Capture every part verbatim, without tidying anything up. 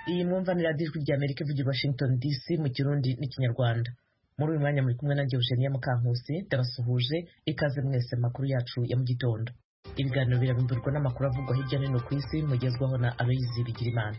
iyi mwumvanira ijwi rya Amerika ivugira Washington D C mu Kirundi n'Ikinyarwanda. Muri uyu mwanya muri kumwe na Eugenia Mukankusi, ndabasuhuje ikaze mwese makuru yacu ya mu gitondo. Ibiganiro birabimburwa n'amakuru avugwa hirya no hino ku isi mugezwaho na Aloyizi Bigirimana.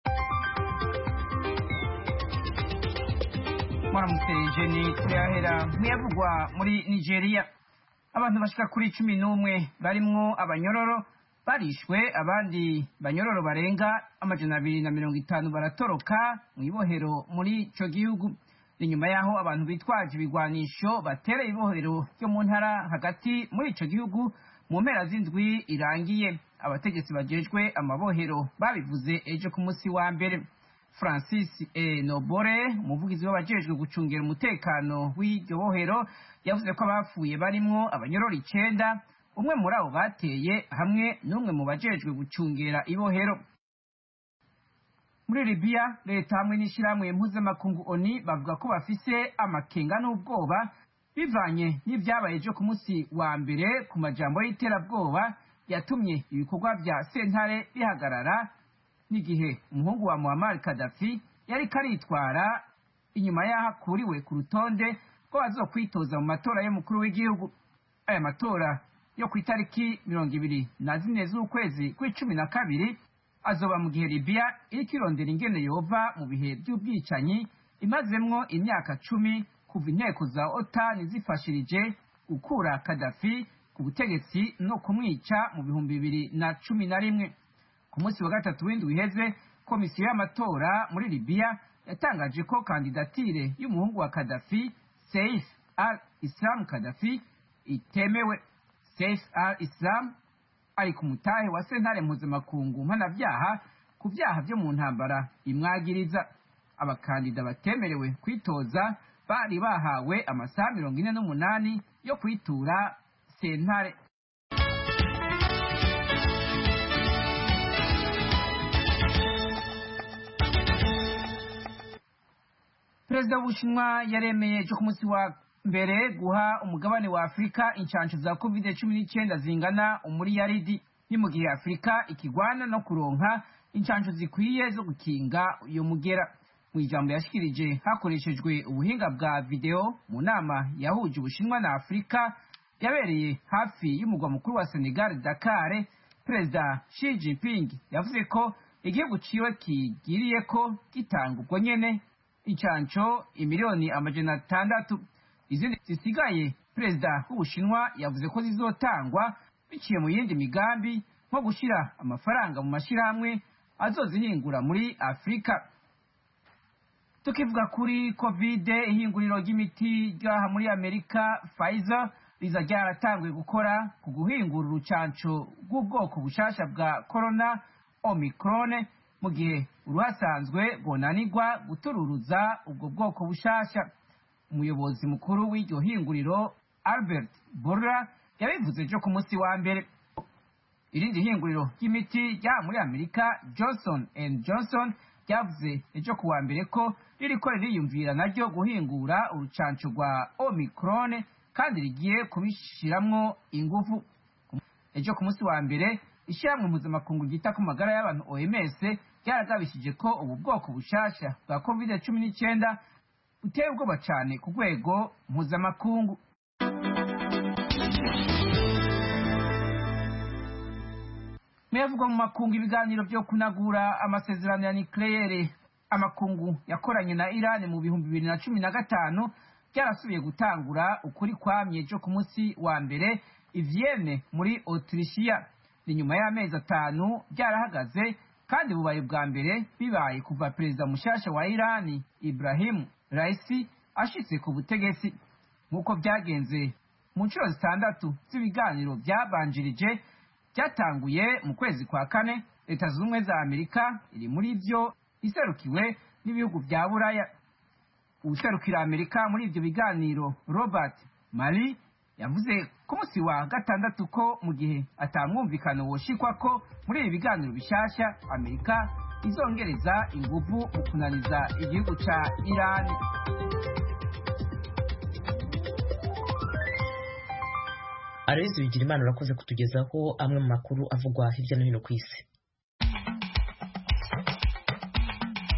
Mwaramutse ni kuyahera mwiyavugwa muri Nigeria. Abantu bashika kuri cumi n'umwe barimwo abanyororo barishwe, abandi banyororo barenga amajana abiri na mirongo itanu baratoroka mu ibohero muri ico gihugu. Inyuma yaho abantu bitwaje ibigwanisho batera ibohero ryo mu ntara hagati muri ico gihugu mu mpera z'indwi irangiye. Abategetsi bajejwe amabohero babivuze ejo ku musi wa mbere. Francis Enobore, umuvugizi w'abajejwe gucungera umutekano w'iryo bohero, yavuze ko abapfuye barimwo abanyororo icenda, umwe muri abo bateye hamwe n'umwe mu bajejwe gucungera ibohero. Muri Libya, leta hamwe n'ishirahamwe mpuzamakungu O N U bavuga ko bafise amakenga n'ubwoba bivanye n'ivyabaye ejo ku musi wa mbere ku majambo y'iterabwoba yatumye ibikorwa vya sentare bihagarara, n'igihe umuhungu wa Muammar Gaddafi yari karitwara inyuma yaho akuriwe ku rutonde ko bazokwitoza mu matora y'umukuru w'igihugu. Aya matora yo ku itariki mirongo ibiri na zine z'ukwezi kw'icumi na kabiri azoba mu gihe Libya iriko irondera ingene yova mu bihe vy'ubwicanyi imazemwo imyaka cumi kuva inteko za OTAN zifashirije gukura Gaddafi ku butegetsi no kumwica mu bihumbi bibiri na cumi na rimwe. Ku munsi wa gatatu w'indwi iheze, komisiyo y'amatora muri Libya yatangaje ko kandidatire y'umuhungu wa Gaddafi, Saif al-Islam Gaddafi, itemewe. Saif al-Islam ari ku mutahe wa sentare mpuzamakungu mpanavyaha ku vyaha vyo mu ntambara imwagiriza. Abakandida batemerewe kwitoza bari bahawe amasaha mirongo ine n'umunani yo kwitura sentare. Perezida w'Ubushinwa yaremeye ejo ku munsi wa mbere guha umugabane wa Afrika incanco za covid cumi n'icenda zingana umuriyaridi, ni mu gihe Afrika ikigwana no kuronka incanco zikwiye zo gukinga uyo mugera. Mu ijambo yashikirije hakoreshejwe ubuhinga bwa video mu nama yahuje Ubushinwa na Afrika yabereye hafi y'umugwa mukuru wa Senegal, Dakar, Perezida Xi Jinping yavuze ko igihugu ciwe kigiriye ko gitanga ubwo nyene incanco imiliyoni amajana atandatu. Izindi zisigaye Perezida w'Ubushinwa yavuze ko zizotangwa biciye mu yindi migambi nko gushira amafaranga mu mashirahamwe azozihingura muri Afrika. Tukivuga kuri Covid, ihinguriro ry'imiti ryaha muri Amerika Pfizer riza ryaratanguye gukora ku guhingura urucanco rw'ubwoko bushasha bwa corona Omicron, mu gihe uruhasanzwe rwonanirwa gutururuza ubwo bwoko bushasha. Umuyobozi mukuru w'iryo hinguriro Albert Bourla yabivuze ejo ku munsi wa mbere. Irindi hinguriro ry'imiti rya muri Amerika Johnson and Johnson ryavuze ejo ku wa mbere ko ririko ririyumvira naryo guhingura urucanco rwa Omicron kandi rigiye kubishiramwo ingufu. Ejo ku munsi wa mbere ishirahamwe mpuzamakungu ryita ku magara y'abantu O M S ryaragabishije ko ubu bwoko bushasha bwa covid cumi n'icenda buteye ubwoba cane ku rwego mpuzamakungu. Muyavugwa mu makungu ibiganiro vyo kunagura amasezerano ya nucleaire amakungu yakoranye na Iran mu bihumbi bibiri na cumi na gatanu byarasubiye gutangura ukuri kwamye ejo ku munsi wa mbere i Vienne muri Autrichia. Ni nyuma y'amezi atanu byarahagaze kandi bubaye bwa mbere bibaye kuva perezida mushasha wa Iran Ibrahim Raisi ashitse ku butegetsi. Nk'uko byagenze mu nshuro zitandatu z'ibiganiro byabanjirije byatanguye mu kwezi kwa kane, Leta Zunze Ubumwe za Amerika iri muri ivyo iserukiwe n'ibihugu vya Buraya. Userukira Amerika muri ivyo biganiro Robert Malley yavuze ku munsi wa gatandatu ko mu gihe atamwumvikano woshikwa ko muri ibi biganiro bishasha Amerika izongereza inguvu mu kunaniza igihugu ca Iran. Aloyizi Bigirimana urakoze kutugezaho amwe mu makuru avugwa hirya no hino ku isi.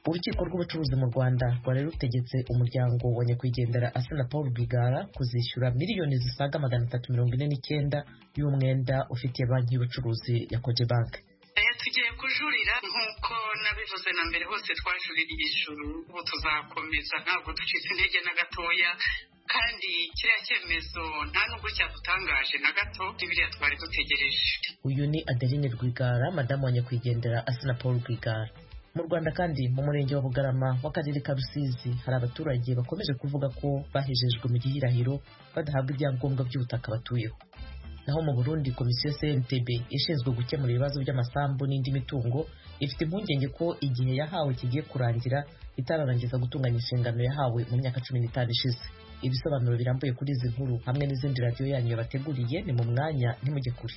urukiko rw'ubucuruzi mu Rwanda rwari rutegetse umuryango wa nyakwigendera Assinapol Paul Rwigara kuzishyura miliyoni zisaga magana atatu mirongo ine n'icyenda y'umwenda ufitiye banki y'ubucuruzi ya Cogebanque. Tugiye kujurira nk'uko nabivuze na mbere hose twajuririye ijuru, ubu tuzakomeza ntabwo ducitse intege na gatoya, kandi kiriya cyemezo nta nubwo cyadutangaje na gato n'ibiriya twari dutegereje. Uyu ni Adeline Rwigara, madamu wa nyakwigendera Assinapol Paul Rwigara. Mu Rwanda kandi mu murenge wa Bugarama w'akarere ka Rusizi hari abaturage bakomeje kuvuga ko bahejejwe mu gihirahiro badahabwa ibyangombwa by'ubutaka batuyeho. Naho mu Burundi komisiyo C N T B ishinzwe gukemura ibibazo by'amasambu n'indi mitungo ifite impungenge ko igihe yahawe kigiye kurangira itararangiza gutunganya inshingano yahawe mu myaka cumi n'itanu ishize. Ibisobanuro birambuye kuri izi nkuru hamwe n'izindi radiyo yanyu yabateguriye ni mu mwanya ntimujye kure.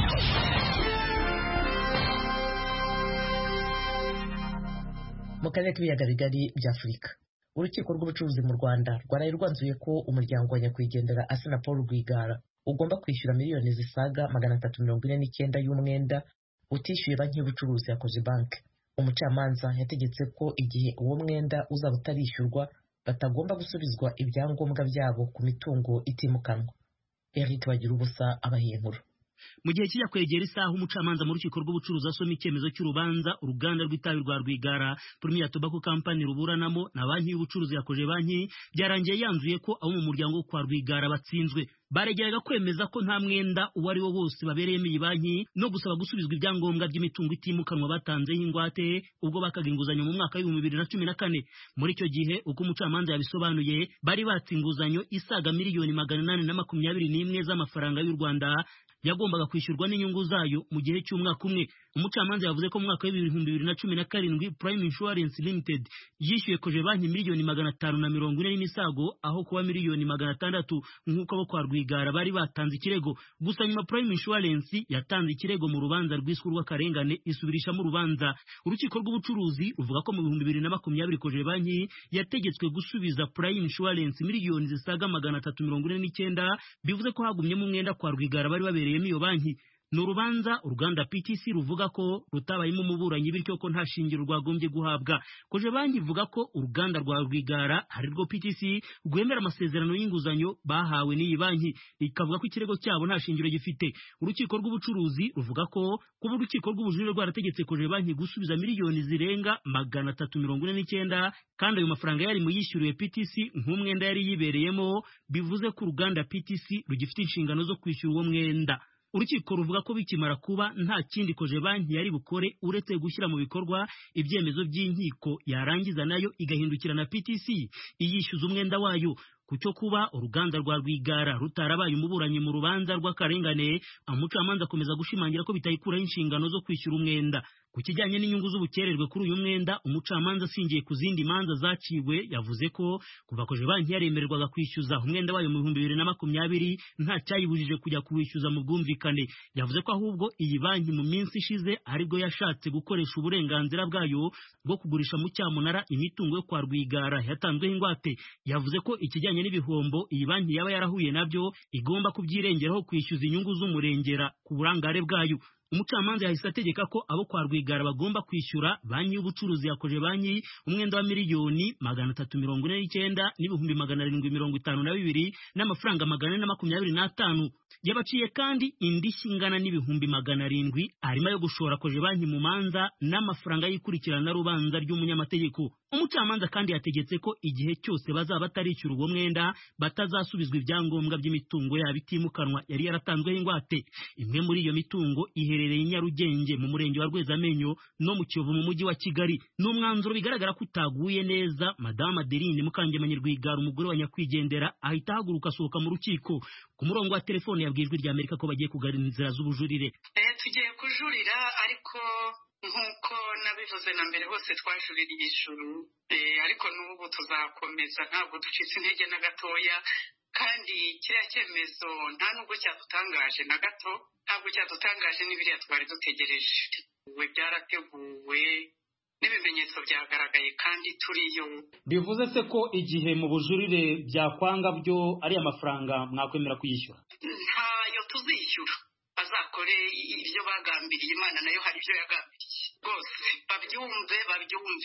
Mu karere k'ibiyaga bigari bya Afurika, urukiko rw'ubucuruzi mu Rwanda rwaraye rwanzuye ko umuryango wa nyakwigendera Assinapol Paul Rwigara ugomba kwishyura miliyoni zisaga magana atatu mirongo ine n'icyenda y'umwenda utishyuye banki y'ubucuruzi ya Cogebanque. Umucamanza yategetse ko igihe uwo mwenda uzaba utarishyurwa batagomba gusubizwa ibyangombwa byabo ku mitungo itimukanwa. Eric Bagirubusa abahiye inkuru. Mu gihe kijya kwegera isaha umucamanza mu rukiko rw'ubucuruzi asoma icyemezo cy'urubanza uruganda rw'itabi rwa Rwigara Premier Tobacco Company ruburanamo na banki y'ubucuruzi ya Cogebanque byarangiye yanzuye ko abo mu muryango kwa Rwigara batsinzwe. Baregeraga kwemeza ko nta mwenda uwo ari wo wose babereyemo iyi banki no gusaba gusubizwa ibyangombwa by'imitungo itimukanwa batanzeho ingwate ubwo bakaga inguzanyo mu mwaka w'ibihumbi bibiri na cumi na kane. Muri icyo gihe uko umucamanza yabisobanuye bari batse inguzanyo isaga miliyoni magana inani na makumyabiri n'imwe z'amafaranga y'u Rwanda yagombaga kwishyurwa n'inyungu zayo mu gihe cy'umwaka umwe. Umucamanza yavuze ko mu mwaka w'ibihumbi bibiri na cumi na karindwi Prime Insurance Limited yishyuye Cogebanque miliyoni magana atanu na mirongo ine n'imisago aho kuba miliyoni magana atandatu nk'uko abo kwa Rwigara bari batanze ikirego. Gusa nyuma Prime Insurance yatanze ikirego mu rubanza rwiswe rw'akarengane isubirishamo urubanza. Urukiko rw'ubucuruzi ruvuga ko mu bihumbi bibiri na makumyabiri Cogebanque yategetswe gusubiza Prime Insurance miliyoni zisaga magana atatu mirongo ine n'icyenda bivuze ko hagumyemo umwenda kwa Rwigara bari babereyemo iyo banki. Ni urubanza uruganda P T C ruvuga ko rutabayemo umuburanyi bityo ko nta shingiro rwagombye guhabwa. Cogebanque ivuga ko uruganda rwa Rwigara hari rwo P T C rwemera amasezerano y'inguzanyo bahawe n'iyi banki, ikavuga ko ikirego cyabo nta shingiro gifite. Urukiko rw'ubucuruzi ruvuga ko kuba urukiko rw'ubujurire rwarategetse Cogebanque gusubiza miliyoni zirenga magana atatu mirongo ine n'icyenda kandi ayo mafaranga yari mu yishyuriwe P T C nk'umwenda yari yibereyemo, bivuze ko uruganda P T C rugifite inshingano zo kwishyura uwo mwenda. Urukiko ruvuga ko bikimara kuba nta kindi Cogebanque yari bukore uretse gushyira mu bikorwa ibyemezo by'inkiko yarangiza nayo igahindukira na P T C iyishyuza umwenda wayo. Kucyo kuba uruganda rwa Rwigara rutarabaye umuburanyi mu rubanza rw'akarengane, umucamanza akomeza gushimangira ko bitayikuraho inshingano zo kwishyura umwenda. Ku kijyanye n'inyungu z'ubukererwe kuri uyu mwenda, umucamanza asingiye ku zindi manza zaciwe yavuze ko kuva Cogebanque yaremererwaga kwishyuza umwenda wayo mu bihumbi bibiri na makumyabiri nta cyayibujije kujya kuwishyuza mu bwumvikane. Yavuze ko ahubwo iyi banki mu minsi ishize aribwo yashatse gukoresha uburenganzira bwayo bwo kugurisha mu cyamunara imitungo yo kwa Rwigara yatanzweho ingwate. Yavuze ko ikijyanye n'ibihombo iyi banki yaba yarahuye nabyo igomba kubyirengeraho kwishyuza inyungu z'umurengera ku burangare bwayo. Umucamanza yahise ategeka ko abo kwa Rwigara bagomba kwishyura banki y'ubucuruzi ya Cogebanque umwenda wa miliyoni magana atatu mirongo ine n'icyenda n'ibihumbi magana arindwi mirongo itanu na bibiri n'amafaranga magana ane na makumyabiri n'atanu. Yabaciye kandi indishyi ingana n'ibihumbi magana arindwi arimo yo gushora Cogebanque mu manza n'amafaranga yikurikirana rubanza ry'umunyamategeko. Umucamanza kandi yategetse ko igihe cyose bazaba batarishyura uwo mwenda batazasubizwa ibyangombwa by'imitungo yabo itimukanwa yari yaratanzweho ingwate. Imwe muri iyo mitungo iherereye i Nyarugenge mu murenge wa Rwezamenyo no mu Kiyovu mu mujyi wa Kigali. N'umwanzuro bigaragara ko utaguye neza, Madame Adeline Mukangemanyi Rwigara umugore wa nyakwigendera ahita ahaguruka asohoka mu rukiko. Ku murongo wa telefone yabwiye Ijwi ry'Amerika ko bagiye kugarira inzira z'ubujurire. Eh tugiye kujurira ariko nk'uko nabivuze na mbere hose twajuririye ijuru, eh ariko n'ubu tuzakomeza ntabwo ducitse intege na gatoya, kandi kiriya cyemezo nta nubwo cyadutangaje na gato, ntabwo cyadutangaje n'ibiriya twari dutegereje. We byarateguwe n'ibimenyetso byagaragaye kandi turiyo. Bivuze se ko igihe mu bujurire byakwanga byo ari amafaranga mwakwemera kuyishyura? Ntayo tuzishyura, bazakore ibyo bagambiriye, Imana nayo hari ibyo yagambiriye rwose, babyumve babyumve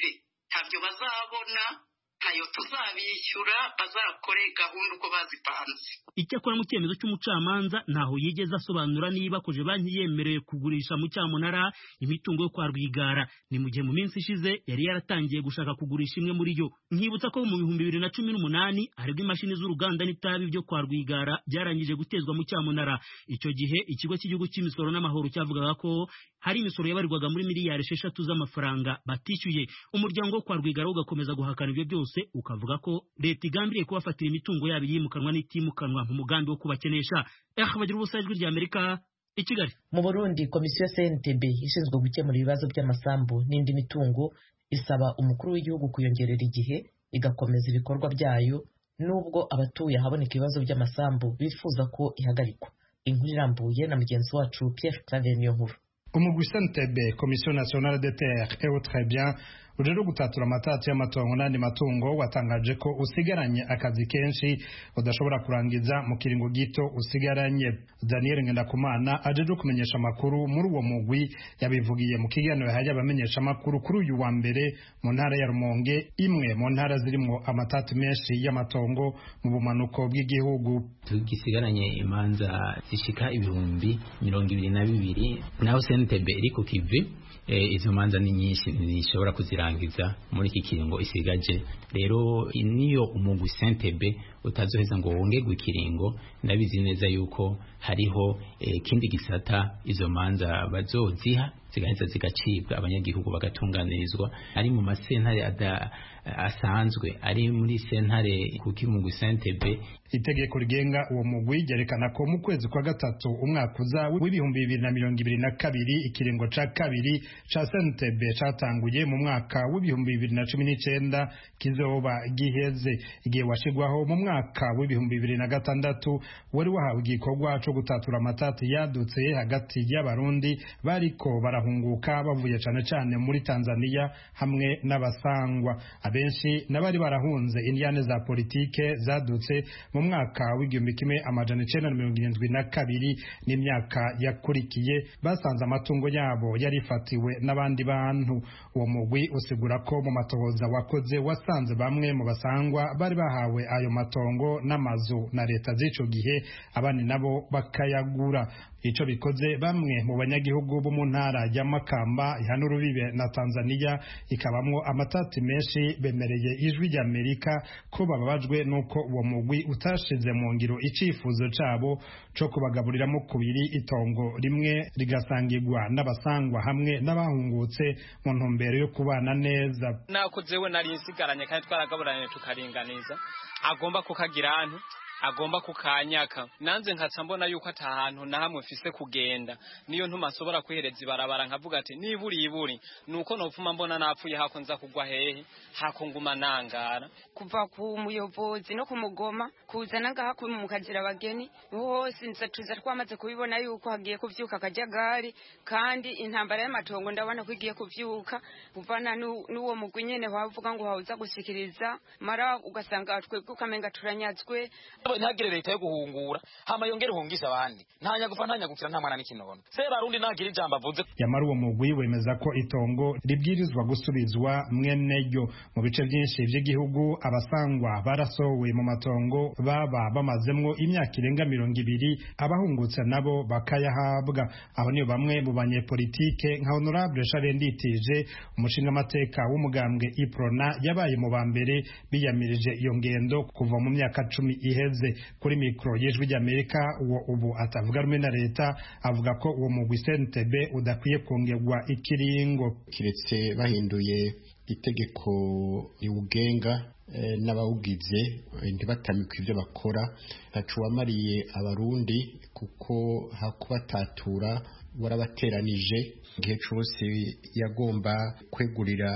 ntabyo bazabona, ntayo tuzabishyura, bazakore gahunda uko bazipanze. Icyakora mu cyemezo cy'umucamanza ntaho yigeze asobanura niba koje banki yemerewe kugurisha mu cyamunara imitungo yo kwa Rwigara. Ni mu gihe mu minsi ishize yari yaratangiye gushaka kugurisha imwe muri yo. Nkibutsa ko mu bihumbi bibiri na cumi n'umunani aribwo imashini z'uruganda n'itabi byo kwa Rwigara byarangije gutezwa mu cyamunara. Icyo gihe ikigo cy'igihugu cy'imisoro n'amahoro cyavugaga ko hari imisoro yabarirwaga muri miliyari esheshatu z'amafaranga batishyuye. Umuryango wo kwa Rwigara ugakomeza guhakana ibyo byose, ukavuga ko leta igambiriye kubafatira imitungo yabo yimukanwa n'itimukanwa mu mugambi wo kubakenesha. Eh bagira ubusa ijwi rya Amerika i Kigali. Mu Burundi komisiyo C N T B ishinzwe gukemura ibibazo by'amasambu n'indi mitungo isaba umukuru w'igihugu kuyongerera igihe igakomeza ibikorwa byayo nubwo abatuye ahaboneka ibibazo by'amasambu bifuza ko ihagarikwa. Inkuru irambuye na mugenzi wacu Pierre Claver Niyonkuru. Umugwi C N T B Commission Nationale des Terres et très bien ujero gutatura amatati y'amatongo n'andi matungo watangaje ko usigaranye akazi kenshi udashobora kurangiza mu kiringo gito usigaranye. Daniel Ngendakumana ajeje kumenyesha makuru muri uwo mugwi yabivugiye mu kiganiro yahaye abamenyesha makuru kuri uyu wa mbere mu ntara ya Rumonge, imwe mu ntara zirimo amatati menshi y'amatongo mu bumanuko bw'igihugu. Tugisigaranye imanza zishika ibihumbi mirongo ibiri na bibiri naho C N T B iri ku kivi. E, izo manza ni nyinshi nishobora kuzirangiza muri iki kiringo isigaje. Rero niyo umugwi C N T B utazoheza ngo wongerwe ikiringo, ndabizi neza yuko hariho e, kindi gisata izo manza bazoziha zigaheza zigacibwa abanyagihugu bagatunganirizwa ari mu masentare ada asanzwe ari muri sentare kuki mu C N T B. Itegeko rigenga uwo mugwi ryerekana ko mu kwezi kwa gatatu umwaka uza w'ibihumbi bibiri na mirongo ibiri na kabiri ikiringo ca kabiri ca C N T B catanguye mu mwaka w'ibihumbi bibiri na cumi n'icenda kizoba giheze. Igihe washigwaho mu mwaka w'ibihumbi bibiri na gatandatu wari wahawe igikorwa co gutatura amatati yadutse hagati y'abarundi bariko barahunguka bavuye cane cane muri Tanzania hamwe n'abasangwa. Abenshi nabari barahunze indiyane za politike zadutse mu mwaka w'igihumbi kimwe amajana icenda na mirongo irindwi na kabiri n'imyaka yakurikiye, basanze amatungo yabo yarifatiwe n'abandi bantu. Uwo mugwi usigura ko mu matohoza wakoze wasanze bamwe mu basangwa bari bahawe ayo matongo n'amazu na leta z'ico gihe, abandi nabo bakayagura. Ico bikoze bamwe mu banyagihugu bo mu ntara ya Makamba ihana urubibe na Tanzania ikabamwo amatati menshi bemereye ijwi rya Amerika ko bababajwe nuko uwo mugwi utashize mu ngiro icifuzo cabo co kubagaburiramo kubiri itongo rimwe rigasangirwa n'abasangwa hamwe n'abahungutse mu ntumbero yo kubana neza. Nakozewe nari nsigaranye kandi twaragaburanye tukaringaniza, agomba kukagira ahantu agomba kukanyaka. Nanze nkatsa mbona yuko atahantu na hamwe mfise kugenda, niyo ntuma nsobora kwihereza ibarabara nkavuga ati niburi iburi nuko nopfuma mbona napfuye hako nza kugwa hehe hako nguma nangara. Kuva ku muyobozi no kumugoma kuzana ngaha ku mukazira abageni hose nza tuza twamaze kubibona yuko hagiye kuvyuka akajagari, kandi intambara y'amatongo ndabona ko igiye kuvyuka kuvana n'uwo mugwi nyene bavuga ngo hauza gushikiriza mara ugasanga twebwe ukamenga turanyazwe. Ntagire leta yo guhungura hama yongere hungisha abandi ntanya gufa ntanya gukira nta mwana n'ikinono se barundi nagira ijambo avuze. Yamara uwo mugwi wemeza ko itongo ribwirizwa gusubizwa mwene ryo. Mu bice byinshi by'igihugu abasangwa barasowe mu matongo baba bamazemwo imyaka irenga mirongo ibiri, abahungutse nabo bakayahabwa. Aho niyo bamwe mu banyepolitike nka Honorable Charles Nditije umushinga amateka w'umugambwe Iprona yabaye mu bambere biyamirije iyo ngendo kuva mu myaka cumi iheze. Kuri mikro y'ijwi ry'Amerika uwo ubu atavuga rumwe na leta avuga ko uwo mugwi C N T B udakwiye kongerwa ikiringo kiretse bahinduye itegeko riwugenga e, n'abawugize ntibatamika ivyo bakora ntaco wamariye abarundi kuko hakubatatura warabateranije igihe cyose yagomba kwegurira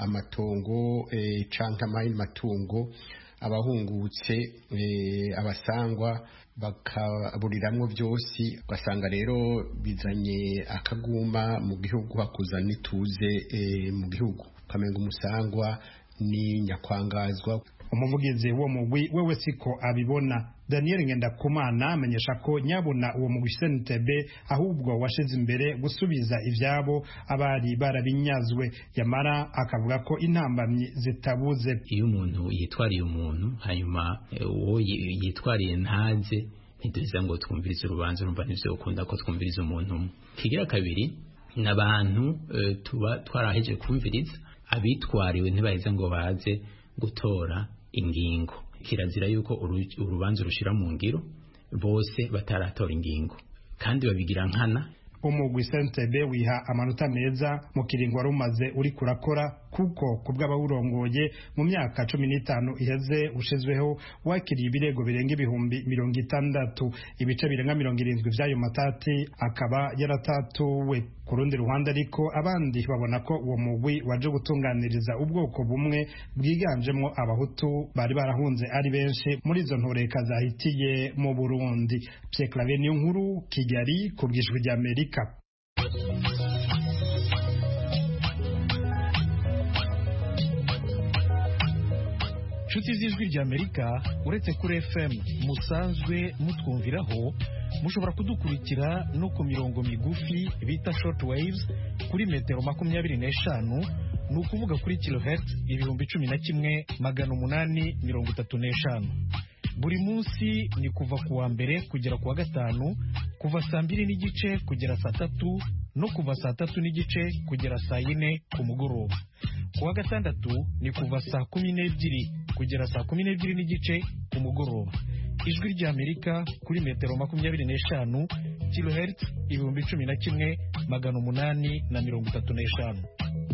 amatongo e, canke amayindi matungo abahungutse e, abasangwa bakaburiramwo byose, ugasanga rero bizanye akaguma mu gihugu hakuzana ituze e, mu gihugu kamenga umusangwa ni nyakwangazwa. Umuvugizi wo mugwi wewe siko abibona. Daniel Ngendakumana amenyesha ko nyabona uwo mugwi C N T B ahubwo washize imbere gusubiza ivyabo abari barabinyazwe, yamara akavuga ko intambamyi zitabuze. Iyo umuntu yitwariye umuntu hanyuma uwo yitwariye ntaze ntiduza ngo twumvirize urubanza, numva nivyo ukunda ko twumviriza umuntu. Kigira kabiri n'abantu uh, tuba twaraheje kumviriza abitwariwe ntibaheza ngo baze gutora ingingo. Kirazira yuko urubanza rushira mu ngiro bose bataratora ingingo kandi babigira nkana. Umugwi C N T B wiha amanota meza mu kiringo warumaze uri kurakora, kuko kubw'abawurongoye mu myaka cumi n'itanu iheze ushizweho wakiriye ibirego birenga ibihumbi mirongo itandatu, ibice birenga mirongo irindwi vy'ayo matati akaba yaratatuwe. Ku rundi ruhande ariko abandi babona ko uwo mugwi waje gutunganiriza ubwoko bumwe bwiganjemo abahutu bari barahunze ari benshi muri izo ntoreka zahitiye mu Burundi. Pierre Claver Niyonkuru, Kigali, ku bw'Ijwi ry'Amerika. Nshuti z'Ijwi ry'Amerika, uretse kuri F M musanzwe mutwumviraho, mushobora kudukurikira no ku mirongo migufi bita short waves kuri metero makumyabiri n'eshanu, ni ukuvuga kuri kilohertz ibihumbi cumi na kimwe magana umunani mirongo itatu n'eshanu. Buri munsi ni kuva ku wa mbere kugera ku wa gatanu, kuva saa mbiri n'igice kugera saa tatu no kuva saa tatu n'igice kugera saa yine ku mugoroba. Ku wa gatandatu ni kuva saa kumi n'ebyiri kugera saa kumi n'ebyiri n'igice ku mugoroba. Ijwi ry'Amerika kuri metero makumyabiri n'eshanu, kilohertz ibihumbi cumi na kimwe magana umunani na mirongo itatu n'eshanu.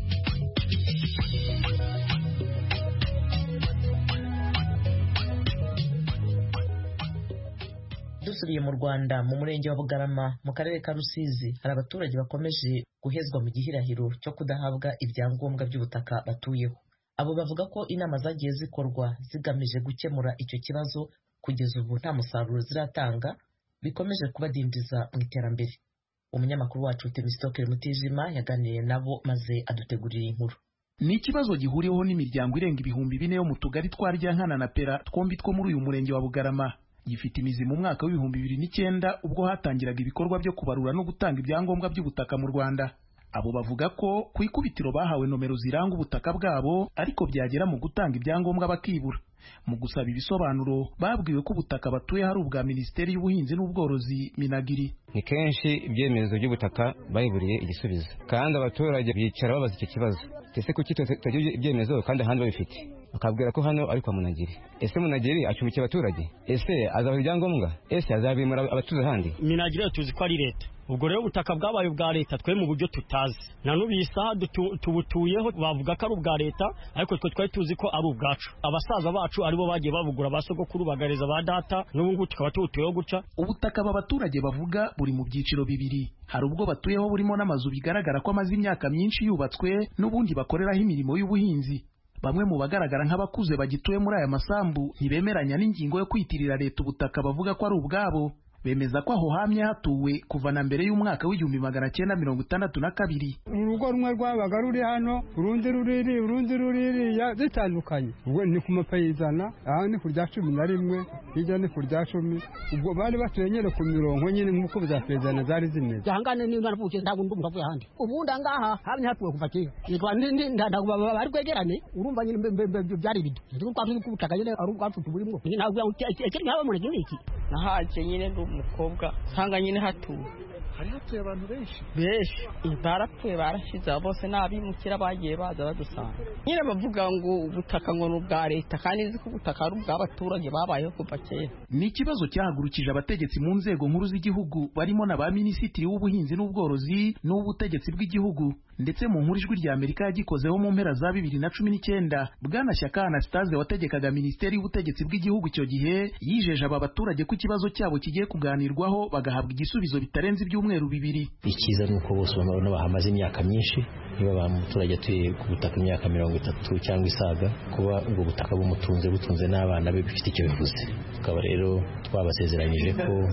Dusubiye mu Rwanda, mu murenge wa Bugarama mu karere ka Rusizi hari abaturage bakomeje guhezwa mu gihirahiro cyo kudahabwa ibyangombwa by'ubutaka batuyeho. Abo bavuga ko inama zagiye zikorwa zigamije gukemura icyo kibazo kugeza ubu nta musaruro ziratanga, bikomeje kubadindiza mu iterambere. Umunyamakuru wacu Temistokere Mutijima yaganiriye nabo maze adutegurira inkuru. Ni ikibazo gihuriweho n'imiryango irenga ibihumbi bine yo mu tugari twa Ryankana na Pera twombi two muri uyu murenge wa Bugarama. Gifite imizi mu mwaka w'ibihumbi bibiri n'icyenda ubwo hatangiraga ibikorwa byo kubarura no gutanga ibyangombwa by'ubutaka mu Rwanda. Abo bavuga ko ku ikubitiro bahawe nomero ziranga ubutaka bwabo, ariko byagera mu gutanga ibyangombwa bakibura. Mu gusaba ibisobanuro babwiwe ko ubutaka batuye hari ubwa Minisiteri y'Ubuhinzi n'Ubworozi Minagiri. Ni kenshi ibyemezo by'ubutaka bayiburiye igisubizo, kandi abaturage bicara babaza icyo kibazo. Ese kuki tutagira ibyemezo kandi ahandi babifite? Akabwira ko hano ari kwa Munagiri. Ese Munagiri acumikiye abaturage? Ese azabaha ibyangombwa? Ese azabimura abatuze ahandi? Minagiri tuzi ko ari leta. Ubwo rero ubutaka bwabaye bwa leta twe mu buryo tutazi. Na n'ubisa tubutuyeho bavuga ko ari ubwa leta, ariko twe twari tuzi ko ari ubwacu. Abasaza bacu aribo bagiye babugura basogokuru bagareza ba data, n'ubungu tukaba tubutuyeho guca. Ubutaka abaturage bavuga buri mu byiciro bibiri. Hari ubwo batuyeho burimo n'amazu bigaragara ko amaze imyaka myinshi yubatswe, n'ubundi bakoreraho imirimo y'ubuhinzi. Bamwe mu bagaragara nk'abakuze bagituye muri aya masambu ntibemeranya n'ingingo yo kwitirira leta ubutaka bavuga ko ari ubwabo. Bemeza ko aho hamye hatuwe kuva na mbere y'umwaka w'igihumbi magana cyenda mirongo itandatu na kabiri. Urugo rumwe rwabaga ruri hano, urundi ruriri, urundi ruririya zitandukanye. Ubwo ni ku mapayizana, aha ni ku rya cumi na rimwe, hirya ni ku rya cumi. Ubwo bari batuye nyine ku mirongo nyine nk'uko za payizana zari zimeze. Jahangane ni ngana vuke ntabwo ndumva vuye handi. Ubundi angaha hamye hatuwe kuva kera. Yitwa ndi ndagwa bari kwegerane, urumva nyine byari bido. Ndiko kwatuye kubutaka nyine ari ubwacu tuburimo. Ni ntabwo ekeri nkaba muri iki. Nahaje nyine umukobwa sanga nyine hatuye. Hari hatuye abantu benshi benshi barapfuye barashize bose n'abimukira bagiye baza badusanga. Nyine bavuga ngo ubutaka ngo n'ubwa leta kandi nzi ko ubutaka ari ubw'abaturage babayeho kuva kera. Ni ikibazo cyahagurukije abategetsi mu nzego nkuru z'igihugu barimo na ba Minisitiri w'Ubuhinzi n'Ubworozi n'Ubutegetsi bw'igihugu. Ndetse mu nkuru Ijwi ry'Amerika yagikozeho mu mpera za bibiri na cumi n'icyenda, Bwana Shyaka Anastase wategekaga Minisiteri y'Ubutegetsi bw'igihugu icyo gihe yijeje aba baturage ko ikibazo cyabo kigiye kuganirwaho bagahabwa igisubizo bitarenze ibyumweru bibiri. Ikiza nuko bose babona bahamaze imyaka myinshi, niba ba muturage atuye ku butaka imyaka mirongo itatu cyangwa isaga, kuba ubwo butaka bumutunze butunze n'abana be bifite icyo bivuze. Tukaba rero twabasezeranyije ko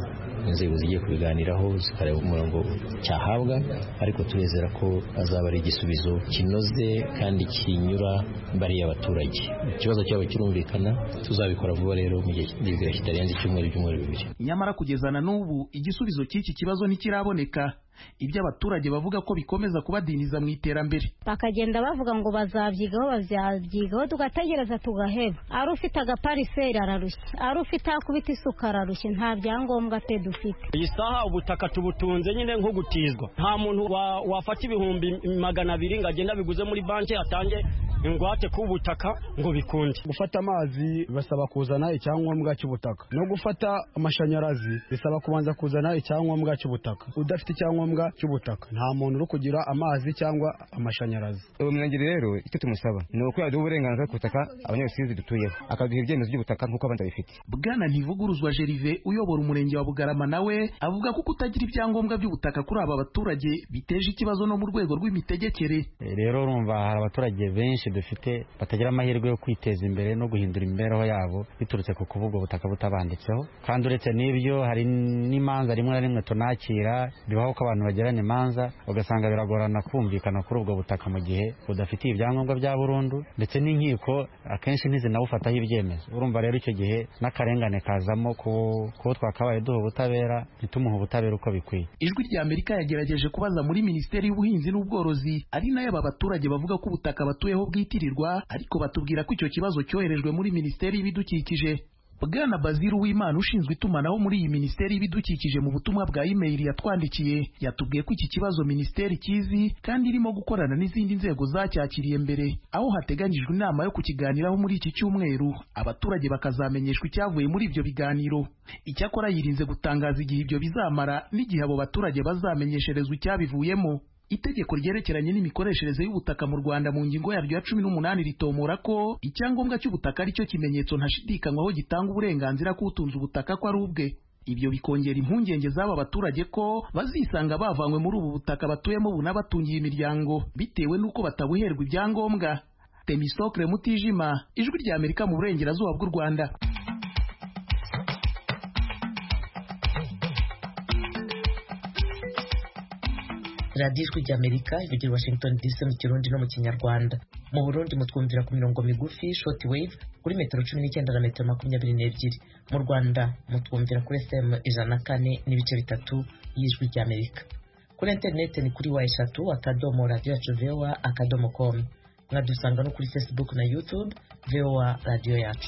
inzego zigiye kubiganiraho zikareba umurongo cyahabwa, ariko turezera ko azaba ari igisubizo kinoze kandi kinyura bariya abaturage. Ikibazo cyabo kirumvikana, tuzabikora vuba rero mu gihe kitarenze icyumweru cy'umweru bibiri. Nyamara kugeza na n'ubu igisubizo cy'iki kibazo ntikiraboneka. Ibyo abaturage bavuga ko bikomeza kubadiniza mu iterambere. Bakagenda bavuga ngo bazabyigaho bazabyigaho tugategereza tugaheba. Ari ufite agapariseri ararushye, ari ufite akubita isuka ararushye, nta byangombwa te dufite. Iyi saha ubutaka tubutunze nyine nko gutizwa. Nta muntu wa, wafata ibihumbi magana abiri ngo agenda biguze muri banki atange ingwate ku butaka ngo bikunde. Gufata amazi basaba kuzana icyangombwa cy'ubutaka, no gufata amashanyarazi bisaba kubanza kuzana icyangombwa cy'ubutaka. Udafite icyangombwa cy'ubutaka nta muntu uri kugira amazi cyangwa amashanyarazi. Ubu mwangira rero icyo tumusaba ni uko yaduha uburenganzira ku butaka abanyasizi dutuyeho, akaduha ibyemezo by'ubutaka nk'uko abandi babifite. Bwana Ntivuguruzwa Gervais uyobora umurenge wa Bugarama nawe avuga ko kutagira ibyangombwa by'ubutaka kuri aba baturage biteje ikibazo no mu rwego rw'imitegekere. Rero urumva hari abaturage benshi dufite batagira amahirwe yo kwiteza imbere no guhindura imibereho yabo biturutse ku kuvuga ubutaka butabanditseho, kandi uretse n'ibyo hari n'imanza rimwe na rimwe tunakira bibaho ko abantu bagirana imanza ugasanga biragorana kumvikana kuri ubwo butaka mu gihe budafitiye ibyangombwa bya burundu, ndetse n'inkiko akenshi ntizinabufataho ibyemezo. Urumva rero icyo gihe n'akarengane kazamo ko twakabaye duha ubutabera ntitumuhe ubutabera uko bikwiye. Ijwi rya Amerika yagerageje kubaza muri Minisiteri y'Ubuhinzi n'Ubworozi, ari nayo aba baturage bavuga ko ubutaka batuyeho bwitirirwa, ariko batubwira ko icyo kibazo cyoherejwe muri Minisiteri y'Ibidukikije. Bwana Baziru w'Imana ushinzwe itumanaho muri iyi Minisiteri y'Ibidukikije mu butumwa bwa email yatwandikiye yatubwiye ko iki kibazo Minisiteri kizi kandi irimo gukorana n'izindi nzego zacyakiriye mbere, aho hateganyijwe inama yo kukiganiraho muri iki cyumweru, abaturage bakazamenyeshwa icyavuye muri ibyo biganiro. Icyakora yirinze gutangaza igihe ibyo bizamara n'igihe abo baturage bazamenyesherezwa icyabivuyemo. Itegeko ryerekeranye n'imikoreshereze y'ubutaka mu Rwanda mu ngingo yaryo ya cumi n'umunani ritomora ko icyangombwa cy'ubutaka ari cyo kimenyetso ntashidikanywaho gitanga uburenganzira k'utunze ubutaka ko ari ubwe. Ibyo bikongera impungenge z'aba baturage ko bazisanga bavanywe muri ubu butaka batuyemo bunabatungiye imiryango bitewe n'uko batabuherwa ibyangombwa. Temisokre Mutijima, Ijwi rya Amerika mu burengerazuba bw'u Rwanda. radiyo ijwi ry'Amerika ivugira Washington D C mu Kirundi no mu Kinyarwanda. Mu Burundi mutwumvira ku mirongo migufi short wave kuri metero cumi n'icyenda na metero makumyabiri n'ebyiri. Mu Rwanda mutwumvira kuri F M ijana na kane n'ibice bitatu y'Ijwi ry'Amerika. Kuri interineti ni kuri wa eshatu akadomo radiyo yacu V O A akadomo com. Mwadusanga no kuri Facebook na YouTube V O A radiyo yacu.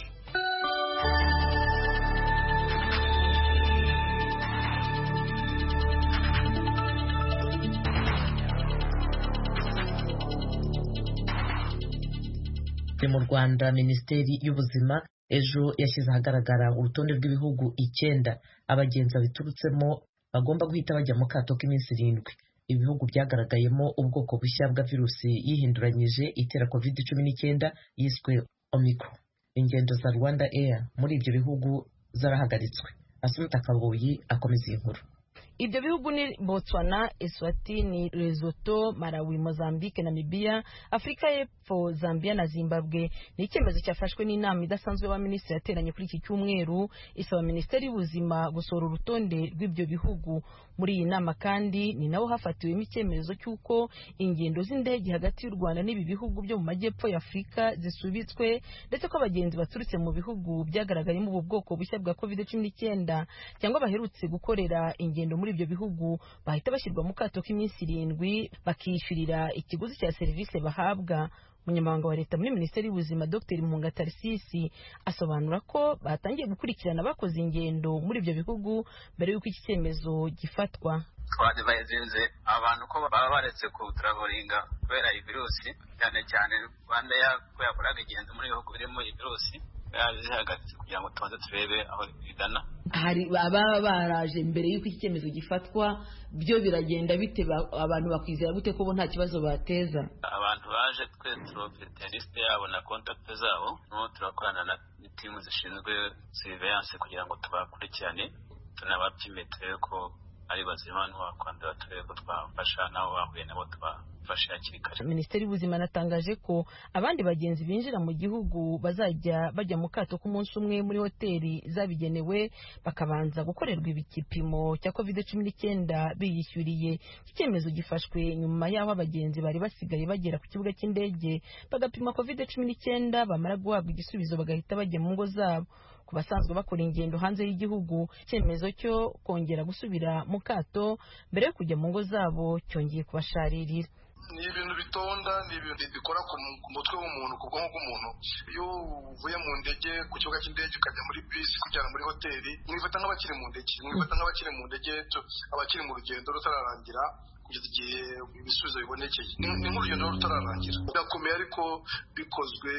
Mu Rwanda Minisiteri y'Ubuzima ejo yashyize ahagaragara urutonde rw'ibihugu icyenda abagenzi babiturutsemo bagomba guhita bajya mu kato k'iminsi irindwi. Ibihugu byagaragayemo ubwoko bushya bwa virusi yihinduranyije itera covid cumi n'icyenda yiswe Omicron. Ingendo za Rwanda Air muri ibyo bihugu zarahagaritswe. Asumta Kaboyi akomeza iyi nkuru. Ibyo bihugu ni Botswana, Eswatini, Lesotho, Malawi, Mozambique, Namibia, Afrika y'Epfo, Zambia na Zimbabwe. Ni icyemezo cyafashwe n'inama idasanzwe wa minisitiri yateranye kuri iki cyumweru isaba Minisiteri y'Ubuzima gusohora urutonde rw'ibyo bihugu. Muri iyi nama kandi ni naho hafatiwemo icyemezo cy'uko ingendo z'indege hagati y'u Rwanda n'ibi bihugu byo mu majyepfo ya Afrika zisubitswe, ndetse ko abagenzi baturutse mu bihugu byagaragayemo ubu bwoko bushya bwa covid cumi n'icyenda cyangwa baherutse gukorera ingendo muri ibyo bihugu bahita bashyirwa mu kato k'iminsi irindwi bakishyurira ikiguzi cya serivisi bahabwa. Umunyamabanga wa leta muri Minisiteri y'Ubuzima Dr Mpunga Tarsisi asobanura ko batangiye gukurikirana abakoze ingendo muri ibyo bihugu mbere y'uko iki cyemezo gifatwa. Twadivayizinze abantu ko baba baretse ku travelinga kubera iyi virusi, cyane cyane Rwanda yakoraga ingendo muri bihugu birimo iyi virusi yazihagaritse kugira ngo tubanze turebe aho bigana. Hari ababa baraje mbere y'uko iki cyemezo gifatwa, byo biragenda bite? Abantu bakwizera gute ko bo nta kibazo bateza? Abantu baje twe turofite liste yabo na contact zabo, no turakorana na timu zishinzwe surveillance kugira ngo tubakurikirane tunabapime turebe ko ari bazima n'abakwandura turebe ko twafasha nabo bahuye nabo bifashe hakiri kare. Minisiteri y'Ubuzima anatangaje ko abandi bagenzi binjira mu gihugu bazajya bajya mu kato k'umunsi umwe muri hoteli zabigenewe bakabanza gukorerwa ibipimo cya covid cumi n'icyenda biyishyuriye. Iki cyemezo gifashwe nyuma y'aho abagenzi bari basigaye bagera ku kibuga cy'indege bagapima covid cumi n'icyenda bamara guhabwa igisubizo bagahita bajya mu ngo zabo. Ku basanzwe bakora ingendo hanze y'igihugu, icyemezo cyo kongera gusubira mu kato mbere yo kujya mu ngo zabo cyongeye kubasharirira. Ni ibintu bitonda, ni ibintu bikora ku mutwe w'umuntu, ku bwonko bw'umuntu. Iyo uvuye mu ndege ku kibuga cy'indege ukajya muri bisi kujyana muri hoteli, mwifata nk'abakiri mu ndege, mwifata nk'abakiri mu ndege, abakiri mu rugendo rutararangira kugeza igihe ibisubizo bibonekeye. Ni nk'urugendo rutararangira. Birakomeye ariko bikozwe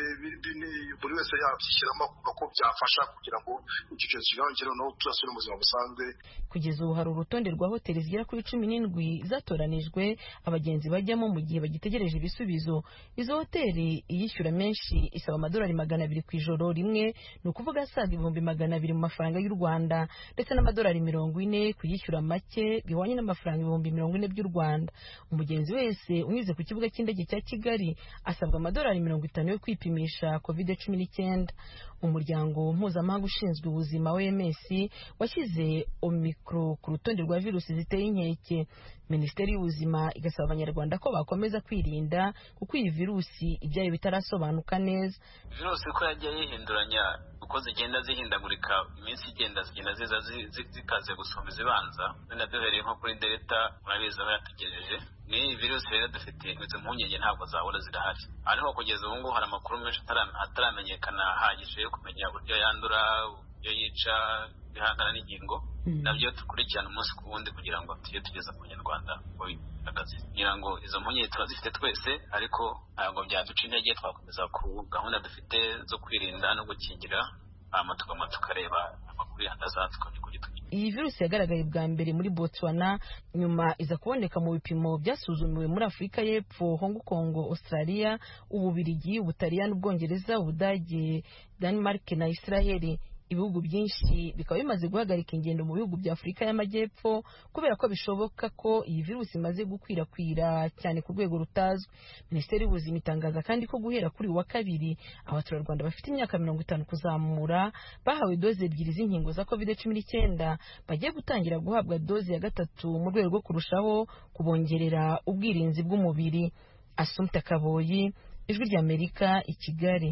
buri wese yabyishyiramo akumva ko byafasha kugira ngo icyo kintu kigabanyukire noneho turasubire mu buzima busanzwe. Kugeza ubu hari urutonde rwa hoteli zigera kuri cumi n'indwi zatoranijwe abagenzi bajyamo mu gihe bagitegereje ibisubizo. Izo hoteli iyishyura menshi isaba amadolari magana abiri ku ijoro rimwe, ni ukuvuga asaga ibihumbi magana abiri mu mafaranga y'u Rwanda, ndetse n'amadolari mirongo ine kuyishyura make bihwanye n'amafaranga ibihumbi mirongo ine by'u Rwanda. Umugenzi wese unyuze ku kibuga cy'indege cya Kigali asabwa amadolari mirongo itanu yo kwipimisha covid cumi n'icyenda. Umuryango mpuzamahanga ushinzwe ubuzima O M S washyize omicron ku rutonde rwa virusi ziteye inkeke. Minisiteri y'Ubuzima igasaba abanyarwanda ko bakomeza kwirinda kuko iyi virusi ibyayo bitarasobanuka neza. Virusi ko yagiye yihinduranya uko zigenda zihindagurika, iminsi igenda zigenda ziza zikaze gusumba izibanza. None duhereye nko kuri Delta murabizi aho yategereje. Ni virusi rero dufite izo mpungenge ntabwo zabura zirahari. Ariko kugeza ubu ngubu hari amakuru menshi ataramenyekana ahagije yo kumenya uburyo yandura, uburyo yica, bihangana n'ingingo. Nabyo tukurikirana umunsi ku wundi kugira ngo tujye tugeza ku Banyarwanda ngo bihagaze. Ngira ngo izo mpungenge turazifite twese, ariko ntabwo byaduca intege, twakomeza ku gahunda dufite zo kwirinda no gukingira amatugama tukareba amakuru yandaza tukamenya uko gitugira. Iyi virusi yagaragaye bwa mbere muri Botswana, nyuma iza kuboneka mu bipimo byasuzumiwe muri Afurika y'Epfo, Hong Kong, Australia, Ububiligi, Ubutaliyani, Ubwongereza, Ubudage, Denmark na Israel. Ibihugu byinshi bikaba bimaze guhagarika ingendo mu bihugu bya Afurika y'Amajyepfo kubera ko bishoboka ko iyi virusi imaze gukwirakwira cyane ku rwego rutazwi. Minisiteri y'Ubuzima itangaza kandi ko guhera kuri wa kabiri abaturarwanda bafite imyaka mirongo itanu kuzamura bahawe doze ebyiri z'inkingo za covid cumi n'icyenda bagiye gutangira guhabwa doze ya gatatu mu rwego rwo kurushaho kubongerera ubwirinzi bw'umubiri. Assumpta Kaboyi, Ijwi ry'Amerika, i Kigali.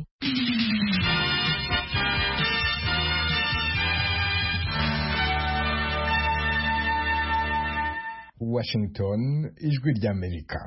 Washington, Ijwi ry'Amerika.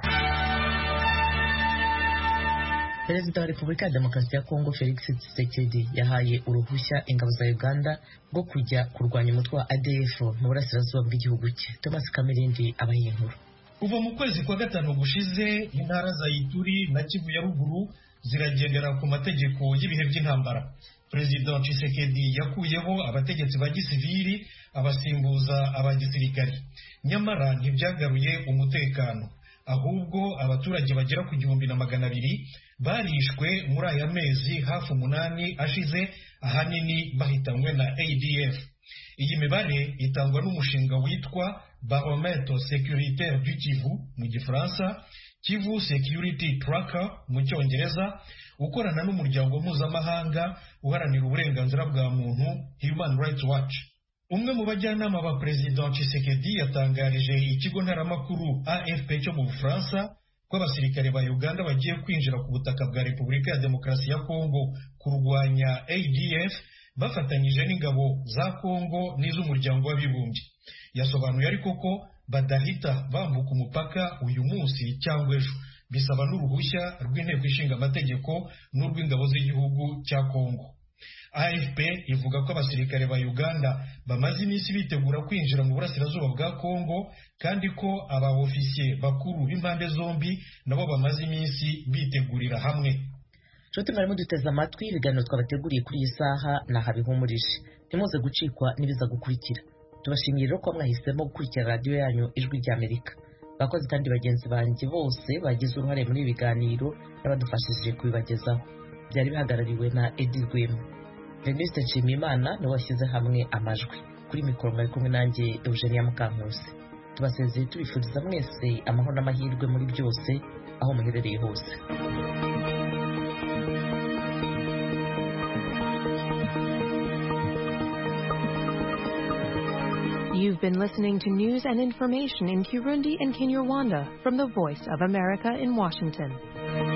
Perezida wa Repubulika ya Demokarasi ya Kongo Felix Tshisekedi yahaye uruhushya ingabo za Uganda rwo kujya kurwanya umutwe wa A D F mu burasirazuba bw'igihugu cye. Thomas Kamirindi abaye inkuru. Kuva mu kwezi kwa gatanu gushize, intara za Ituri na Kivu ya ruguru ziragendera ku mategeko y'ibihe by'intambara. Perezida Tshisekedi yakuyeho abategetsi ba gisivili abasimbuza abagisirikari, nyamara ntibyagaruye umutekano, ahubwo abaturage bagera ku gihumbi na magana abiri barishwe muri aya mezi hafi umunani ashize, ahanini bahitanywe na A D F. Iyi mibare itangwa n'umushinga witwa Baromètre Sécuritaire du Kivu mu Gifaransa, Kivu Security Tracker mu Cyongereza, ukorana n'umuryango mpuzamahanga uharanira uburenganzira bwa muntu Human Rights Watch. Umwe mu bajyanama ba Perezida Tshisekedi yatangarije ikigo ntaramakuru A F P cyo mu Bufaransa ko abasirikare ba Uganda bagiye kwinjira ku butaka bwa Repubulika ya Demokarasi ya Kongo kurwanya A D F bafatanyije n'ingabo za Kongo n'iz'umuryango w'abibumbye. Yasobanuye ariko ko badahita bambuka umupaka uyu munsi cyangwa ejo, bisaba n'uruhushya rw'inteko ishinga amategeko n'urw'ingabo z'igihugu cya Kongo. A F P ivuga ko abasirikare ba Uganda bamaze iminsi bitegura kwinjira mu burasirazuba bwa Kongo, kandi ko abaofisiye bakuru b'impande zombi nabo bamaze iminsi bitegurira hamwe. Nshuti mwarimo duteze amatwi, ibiganiro twabateguriye kuri iyi saha naha bihumurije. Ntimuze gucikwa n'ibiza gukurikira. Tubashimiye rero ko mwahisemo gukurikira radiyo yanyu Ijwi ry'Amerika. Bakozi kandi bagenzi banjye bose bagize uruhare muri ibi biganiro n'abadufashije kubibagezaho. Byari bihagarariwe na Edi Rwema. Venuste Nshimiyimana niwe washyize hamwe amajwi. Kuri mikoro mwari kumwe nanjye Eugenia Mukankusi. tubasezeye tubifuriza mwese amahoro n'amahirwe muri byose aho muherereye hose. You've been listening to news and information in Kirundi and Kinyarwanda from the Voice of America in Washington.